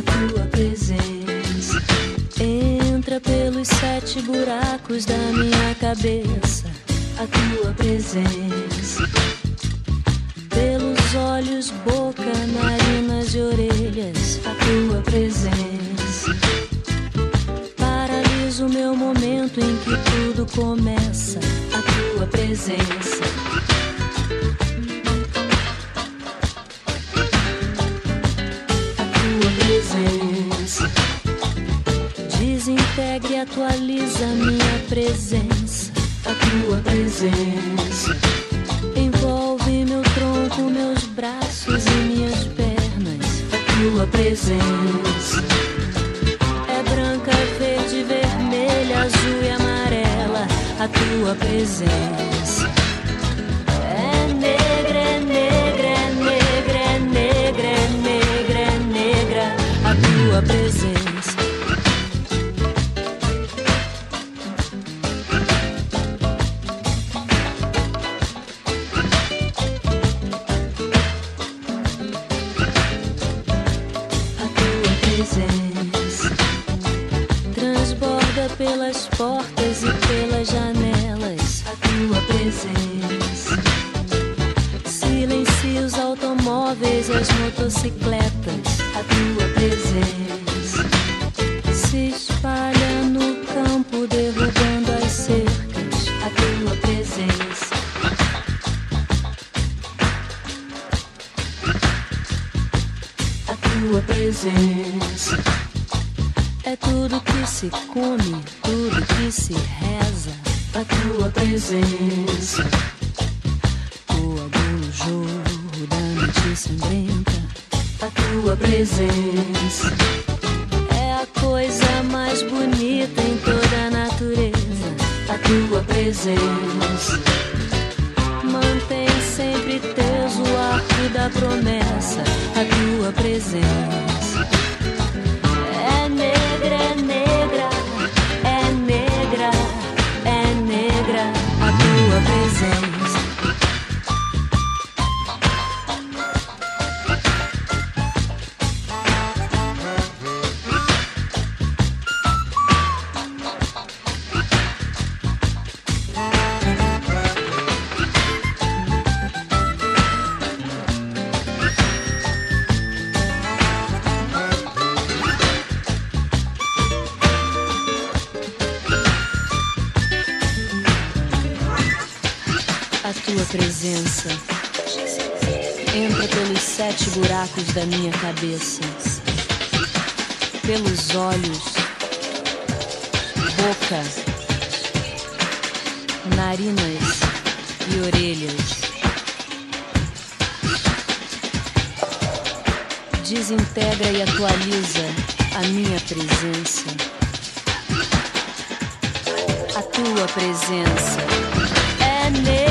a tua presença entra pelos 7 buracos da minha cabeça, a tua presença pelos olhos, boca, narinas e orelhas, a tua presença paralisa o meu momento em que tudo começa, a tua presença. Desintegra e atualiza minha presença, a tua presença envolve meu tronco, meus braços e minhas pernas, a tua presença é branca, verde, vermelha, azul e amarela, a tua presença é negra, é negra, é negra, é negra, é negra, é negra, a tua presença. Transborda pelas portas e pelas janelas, a tua presença silencia os automóveis e as motocicletas, a tua presença se espalha no campo derrubando as cercas, a tua presença a tua presença é tudo que se come, tudo que se reza, a tua presença. Coagula o jorro da noite sangrenta, a tua presença é a coisa mais bonita em toda a natureza, a tua presença mantém sempre teso o arco da promessa, a tua presença é negra, é negra, é negra, é negra, a tua presença. A tua presença entra pelos 7 buracos da minha cabeça, pelos olhos, boca, narinas e orelhas. Desintegra e atualiza a minha presença, a tua presença é negra.